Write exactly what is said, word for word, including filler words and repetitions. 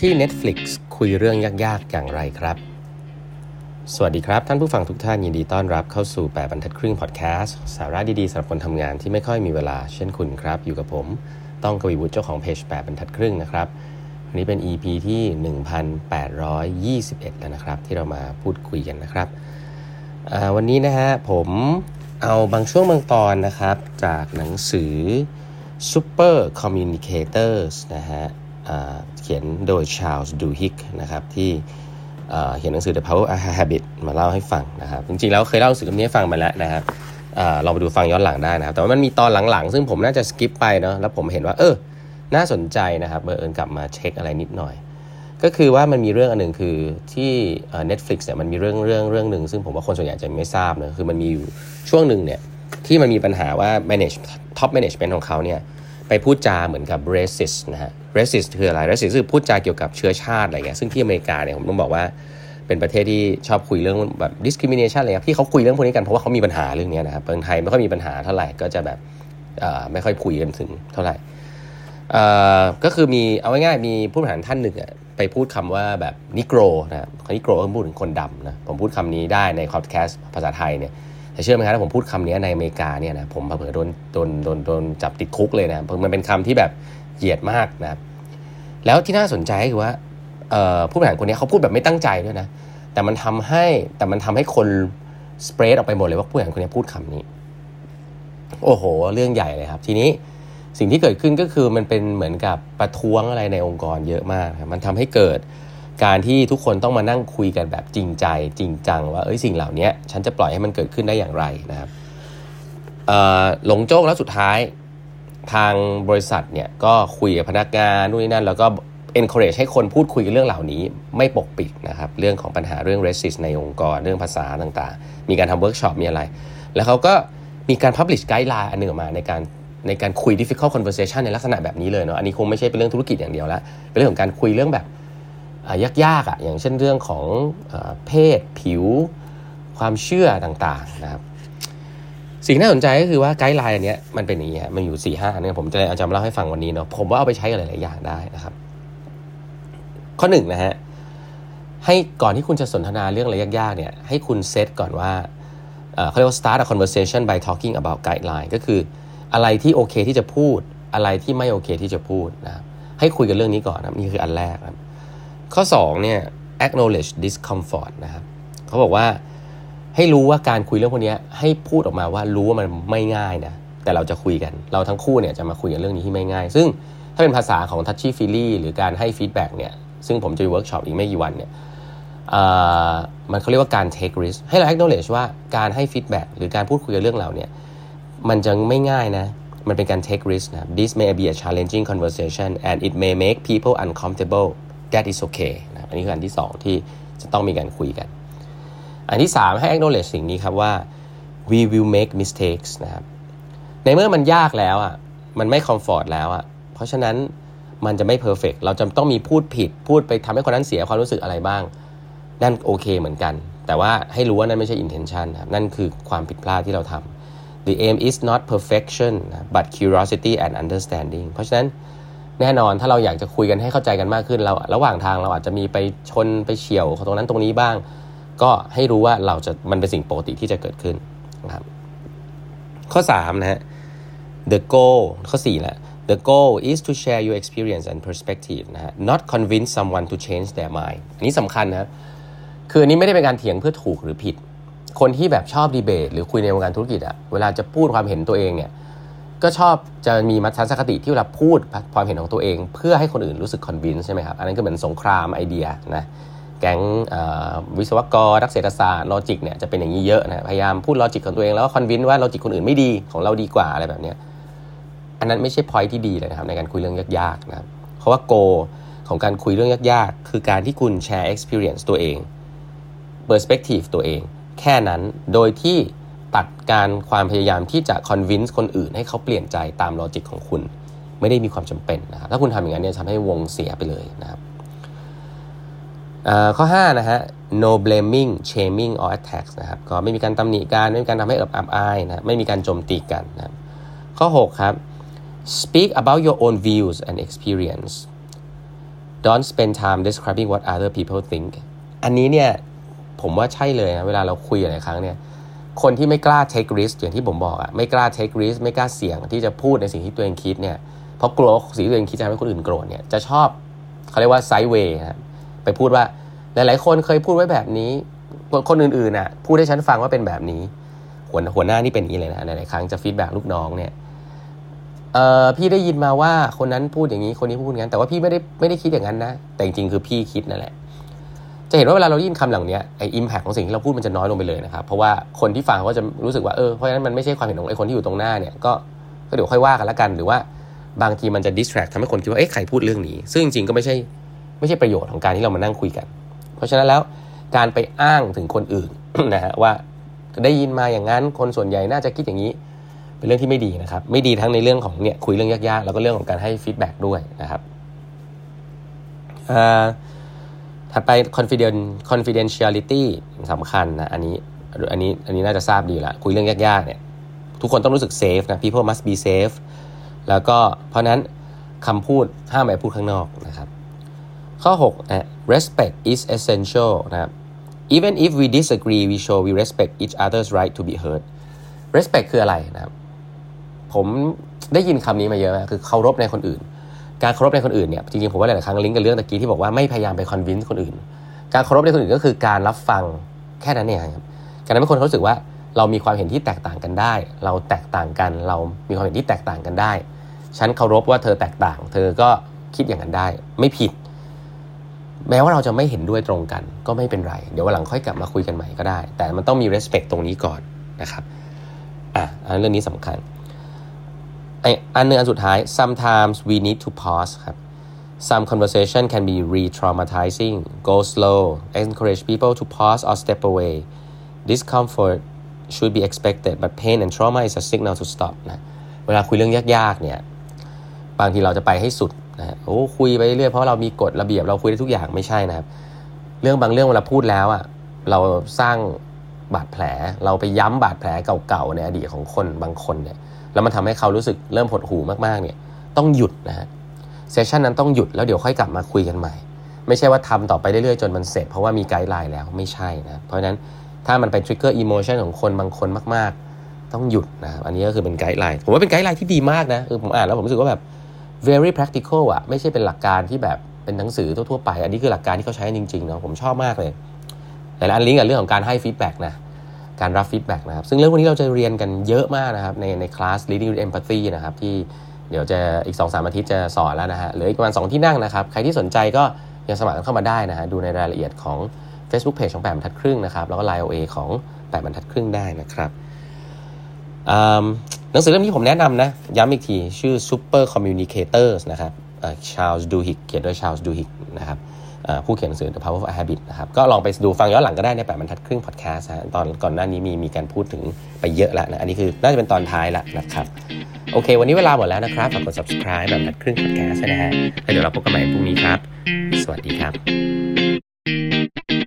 ที่ Netflix คุยเรื่องยากๆอย่างไรครับสวัสดีครับท่านผู้ฟังทุกท่านยินดีต้อนรับเข้าสู่แปดบรรทัดครึ่งพอดแคสต์สาระดีๆสำหรับคนทำงานที่ไม่ค่อยมีเวลาเช่นคุณครับอยู่กับผมต้องกวีวุฒิเจ้าของเพจแปดบรรทัดครึ่งนะครับวันนี้เป็น อี พี ที่ หนึ่งพันแปดร้อยยี่สิบเอ็ด แล้วนะครับที่เรามาพูดคุยกันนะครับวันนี้นะฮะผมเอาบางช่วงบางตอนนะครับจากหนังสือ Super Communicators นะฮะเขียนโดย Charles Duhigg นะครับที่เขียนหนังสือ The Power of Habit มาเล่าให้ฟังนะครับจริงๆแล้วเคยเล่าหนังสือเล่มนี้ให้ฟังมาแล้วนะครับลองไปดูฟังย้อนหลังได้นะครับแต่ว่ามันมีตอนหลังๆซึ่งผมน่าจะสกิปไปเนาะแล้วผมเห็นว่าเออน่าสนใจนะครับเบอร์เอิญกลับมาเช็คอะไรนิดหน่อยก็คือว่ามันมีเรื่องอันหนึ่งคือที่ Netflix เนี่ยมันมีเรื่องเรื่องเรื่องนึงซึ่งผมว่าคนส่วนใหญ่จะไม่ทราบนะคือมันมีอยู่ช่วงนึงเนี่ยที่มันมีปัญหาว่า manage top management ของเขาเนี่ยไปพูดจาเหมือนกับ racist นะฮะ racist คืออะไร racist คือพูดจาเกี่ยวกับเชื้อชาติอะไรเงี้ยซึ่งที่อเมริกาเนี่ยผมต้องบอกว่าเป็นประเทศที่ชอบคุยเรื่องแบบ discrimination อะไรครับที่เขาคุยเรื่องพวกนี้กันเพราะว่าเขามีปัญหาเรื่องนี้นะครับเมืองไทยไม่ค่อยมีปัญหาเท่าไหร่ก็จะแบบไม่ค่อยคุยกันถึงเท่าไหร่ก็คือมีเอาง่ายๆมีผู้บริหารท่านหนึ่งไปพูดคำว่าแบบนิโกรนะครับนิโกรก็พูดถึงคนดำนะผมพูดคำนี้ได้ในพอดแคสต์ภาษาไทยเนี่ยแต่เชื่อไหมครับถ้าผมพูดคำนี้ในอเมริกาเนี่ยนะผมเผลอโดนโดนโดนโดนจับติดคุกเลยนะมันเป็นคำที่แบบเหยียดมากนะครับแล้วที่น่าสนใจคือว่าผู้บริหารคนนี้เขาพูดแบบไม่ตั้งใจด้วยนะแต่มันทำให้แต่มันทำให้คนสเปรดออกไปหมดเลยว่าผู้บริหารคนนี้พูดคำนี้โอ้โหเรื่องใหญ่เลยครับทีนี้สิ่งที่เกิดขึ้นก็คือมันเป็นเหมือนกับประท้วงอะไรในองค์กรเยอะมากครับมันทำให้เกิดการที่ทุกคนต้องมานั่งคุยกันแบบจริงใจจริงจังว่าเอ้ยสิ่งเหล่านี้ฉันจะปล่อยให้มันเกิดขึ้นได้อย่างไรนะครับหลงโจ๊กแล้วสุดท้ายทางบริษัทเนี่ยก็คุยกับพนักงานนู่นนี่นั่นแล้วก็ encourage ให้คนพูดคุยกันเรื่องเหล่านี้ไม่ปกปิดนะครับเรื่องของปัญหาเรื่อง racist ในองค์กรเรื่องภาษาต่างๆมีการทำเวิร์กช็อปมีอะไรแล้วเขาก็มีการ publish guideline อันหนึ่งออกมาในการในการคุย difficult conversation ในลักษณะแบบนี้เลยเนาะอันนี้คงไม่ใช่เป็นเรื่องธุรกิจอย่างเดียวแล้วเป็นเรื่องของการคุยเรื่องแบบยากๆอ่ะอย่างเช่นเรื่องของเพศผิวความเชื่อต่างๆนะครับสิ่งน่าสนใจก็คือว่าไกด์ไลน์อันนี้มันเป็นอย่างนี้มันอยู่ สี่ห้า อันนี้ผมจะเอาจำเล่าให้ฟังวันนี้เนาะผมว่าเอาไปใช้กับหลายๆอย่างได้นะครับข้อหนึ่งนะฮะให้ก่อนที่คุณจะสนทนาเรื่องอะไรยากๆเนี่ยให้คุณเซตก่อนว่าเขาเรียกว่า start a conversation by talking about guideline ก็คืออะไรที่โอเคที่จะพูดอะไรที่ไม่โอเคที่จะพูดนะครับให้คุยกันเรื่องนี้ก่อนนะนี่คืออันแรกครับข้อสองเนี่ย acknowledge discomfort นะครับเขาบอกว่าให้รู้ว่าการคุยเรื่องพวกนี้ให้พูดออกมาว่ารู้ว่ามันไม่ง่ายนะแต่เราจะคุยกันเราทั้งคู่เนี่ยจะมาคุยกันเรื่องนี้ที่ไม่ง่ายซึ่งถ้าเป็นภาษาของ touchy feely หรือการให้ feedback เนี่ยซึ่งผมจะมีเวิร์กช็อปอีกไม่กี่วันเนี่ยมันเขาเรียกว่าการ take risk ให้เรา acknowledge ว่าการให้ feedback หรือการพูดคุยกันเรื่องเราเนี่ยมันจะไม่ง่ายนะมันเป็นการ take risk นะ this may be a challenging conversation and it may make people uncomfortable that is okay นะอันนี้คืออันที่สองที่จะต้องมีการคุยกันอันที่สามให้ acknowledge สิ่งนี้ครับว่า we will make mistakes นะครับในเมื่อมันยากแล้วอ่ะมันไม่ comfort แล้วอ่ะเพราะฉะนั้นมันจะไม่ perfect เราจะต้องมีพูดผิดพูดไปทำให้คนนั้นเสียความรู้สึกอะไรบ้างนั่นโอเคเหมือนกันแต่ว่าให้รู้ว่านั่นไม่ใช่ intention นะครับนั่นคือความผิดพลาดที่เราทำThe aim is not perfection but curiosity and understanding เพราะฉะนั้นแน่นอนถ้าเราอยากจะคุยกันให้เข้าใจกันมากขึ้นเราระหว่างทางเราอาจจะมีไปชนไปเฉี่ยวตรงนั้นตรงนี้บ้างก็ให้รู้ว่าเราจะมันเป็นสิ่งปกติที่จะเกิดขึ้นนะครับข้อสามนะฮะ the goal ข้อสี่แหละ the goal is to share your experience and perspective นะฮะ not convince someone to change their mind อันนี้สำคัญนะคืออันนี้ไม่ได้เป็นการเถียงเพื่อถูกหรือผิดคนที่แบบชอบดีเบตหรือคุยในวงการธุรกิจอะเวลาจะพูดความเห็นตัวเองเนี่ยก็ชอบจะมีทัศนคติที่เวลาพูดความเห็นของตัวเองเพื่อให้คนอื่นรู้สึกคอนวินส์ใช่ไหมครับอันนั้นก็เหมือนสงครามไอเดียนะแก๊งวิศวกรนักเศรษฐศาสตร์ลอจิกเนี่ยจะเป็นอย่างนี้เยอะนะพยายามพูดลอจิกของตัวเองแล้วก็คอนวินส์ว่าลอจิกคนอื่นไม่ดีของเราดีกว่าอะไรแบบนี้อันนั้นไม่ใช่พอยท์ที่ดีเลยนะครับในการคุยเรื่องยากๆนะครับเพราะว่าโกของการคุยเรื่องยากๆคือการที่คุณแชร์ experience ตัวเอง perspective ตัวเองแค่นั้นโดยที่ตัดการความพยายามที่จะ convince คนอื่นให้เขาเปลี่ยนใจตามลอจิกของคุณไม่ได้มีความจำเป็นนะครับถ้าคุณทำอย่างนั้นเนี่ยทำให้วงเสียไปเลยนะครับข้อห้านะฮะ no blaming shaming or attacks นะครับก็ไม่มีการตำหนิกันไม่มีการทำให้เอิบอับอายนะไม่มีการโจมตีกันนะข้อหกครับ speak about your own views and experience don't spend time describing what other people think อันนี้เนี่ยผมว่าใช่เลยนะเวลาเราคุยหลายครั้งเนี่ยคนที่ไม่กล้า take risk อย่างที่ผมบอกอะไม่กล้า take risk ไม่กล้าเสี่ยงที่จะพูดในสิ่งที่ตัวเองคิดเนี่ยเพราะกลัวสิ่งที่ตัวเองคิดจะทำให้คนอื่นโกรธเนี่ยจะชอบเขาเรียกว่า sideway ครับไปพูดว่าหลายๆคนเคยพูดไว้แบบนี้คนอื่นๆน่ะพูดให้ฉันฟังว่าเป็นแบบนี้หัวหัวหน้านี่เป็นอย่างนี้เลยนะหลายๆครั้งจะฟีดแบ็กลูกน้องเนี่ยเอ่อพี่ได้ยินมาว่าคนนั้นพูดอย่างนี้คนนี้พูดอย่างนั้นแต่ว่าพี่ไม่ได้ไม่ได้คิดอย่างนั้นนะแต่จริงๆคือพี่คิดนั่นแหละจะเห็นว่าเวลาเราได้ยินคำเหล่านี้ไอ้ impact ของสิ่งที่เราพูดมันจะน้อยลงไปเลยนะครับเพราะว่าคนที่ฟังเขาก็จะรู้สึกว่าเออเพราะฉะนั้นมันไม่ใช่ความเห็นของไอ้คนที่อยู่ตรงหน้าเนี่ยก็ก็เดี๋ยวค่อยว่ากันละกันหรือว่าบางทีมันจะ distract ทำให้คนคิดว่าเอ๊ะใครพูดเรื่องนี้ซึ่งจริงๆก็ไม่ใช่ไม่ใช่ประโยชน์ของการที่เรามานั่งคุยกันเพราะฉะนั้นแล้วการไปอ้างถึงคนอื่น นะฮะว่าได้ยินมาอย่างนั้นคนส่วนใหญ่น่าจะคิดอย่างนี้เป็นเรื่องที่ไม่ดีนะครับไม่ดีทั้งในเรื่องของเนี่ยคุยเรื่องยากๆแล้วก็เรื่องของการให้ฟีดแบ็กด้วยนะครับอ่าถัดไป confident confidentiality สำคัญนะอันนี้อันนี้อันนี้น่าจะทราบดีละคุยเรื่องยากๆเนี่ยทุกคนต้องรู้สึก safe นะ people must be safe แล้วก็เพราะนั้นคำพูดห้ามไปพูดข้างนอกนะครับข้อหกนะ respect is essential นะครับ even if we disagree we show we respect each other's right to be heard respect คืออะไรนะครับผมได้ยินคำนี้มาเยอะนะคือเคารพในคนอื่นการเคารพในคนอื่นเนี่ยจริงๆผมว่าหลายๆครั้งลิงก์กับเรื่องตะกี้ที่บอกว่าไม่พยายามไป convince คนอื่นการเคารพในคนอื่นก็คือการรับฟังแค่นั้นเองครับการทำให้คนเขารู้สึกว่าเรามีความเห็นที่แตกต่างกันได้เราแตกต่างกันเรามีความเห็นที่แตกต่างกันได้ฉันเคารพว่าเธอแตกต่างเธอก็คิดอย่างนั้นได้ไม่ผิดแม้ว่าเราจะไม่เห็นด้วยตรงกันก็ไม่เป็นไรเดี๋ยววันหลังค่อยกลับมาคุยกันใหม่ก็ได้แต่มันต้องมี respect ตรงนี้ก่อนนะครับอ่ะอันเรื่องนี้สำคัญอันนึงอันสุดท้าย sometimes we need to pause ครับ some conversation can be re-traumatizing go slow encourage people to pause or step away discomfort should be expected but pain and trauma is a signal to stop นะเวลาคุยเรื่องยากๆเนี่ยบางทีเราจะไปให้สุดนะโอ้คุยไปเรื่อยเพราะเรามีกฎระเบียบเราคุยได้ทุกอย่างไม่ใช่นะครับเรื่องบางเรื่องเวลาพูดแล้วอ่ะเราสร้างบาดแผลเราไปย้ำบาดแผลเก่าๆในอดีตของคนบางคนเนี่ยแล้วมันทำให้เขารู้สึกเริ่มหดหู่มากๆเนี่ยต้องหยุดนะฮะเซสชันนั้นต้องหยุดแล้วเดี๋ยวค่อยกลับมาคุยกันใหม่ไม่ใช่ว่าทำต่อไปเรื่อยๆจนมันเสร็จเพราะว่ามีไกด์ไลน์แล้วไม่ใช่นะเพราะฉะนั้นถ้ามันเป็น trigger emotion ของคนบางคนมากๆต้องหยุดนะครับอันนี้ก็คือเป็นไกด์ไลน์ผมว่าเป็นไกด์ไลน์ที่ดีมากนะคือผมอ่านแล้วผมรู้สึกว่าแบบ very practical อ่ะไม่ใช่เป็นหลักการที่แบบเป็นหนังสือทั่วๆไปอันนี้คือหลักการที่เขาใช้จริงๆเนาะผมชอบมากเลยแต่ละอันลิงก์กับเรื่องของการให้ฟีดแบ็กนะการรับฟีดแบ็กนะครับซึ่งเรื่องพวกนี้เราจะเรียนกันเยอะมากนะครับในในคลาส Leading with Empathy นะครับที่เดี๋ยวจะอีก สองถึงสาม อาทิตย์จะสอนแล้วนะฮะเหลืออีกประมาณสองที่นั่งนะครับใครที่สนใจก็ยังสมัครเข้ามาได้นะฮะดูในรายละเอียดของ Facebook Page ของแปดบรรทัดครึ่งนะครับแล้วก็ ไลน์ โอ เอ ของแปดบรรทัดครึ่งได้นะครับหนังสือเล่มนี้ผมแนะนำนะย้ำอีกทีชื่อ Super Communicators นะครับชาร์ลส์ดูฮิกเขียนโดยชาร์ลส์ดูฮิกนะครับผู้เขียนหนังสือ The Power of Habit นะครับก็ลองไปดูฟังย้อนหลังก็ได้ในแปดบรรทัดครึ่งพอดแคสต์ฮะตอนก่อนหน้านี้มีมีการพูดถึงไปเยอะแล้วนะอันนี้คือน่าจะเป็นตอนท้ายละนะครับโอเควันนี้เวลาหมดแล้วนะครับฝากกด subscribe แบบบรรทัดครึ่งพอดแคสต์นะฮะแล้วเดี๋ยวเราพบกันใหม่พรุ่งนี้ครับสวัสดีครับ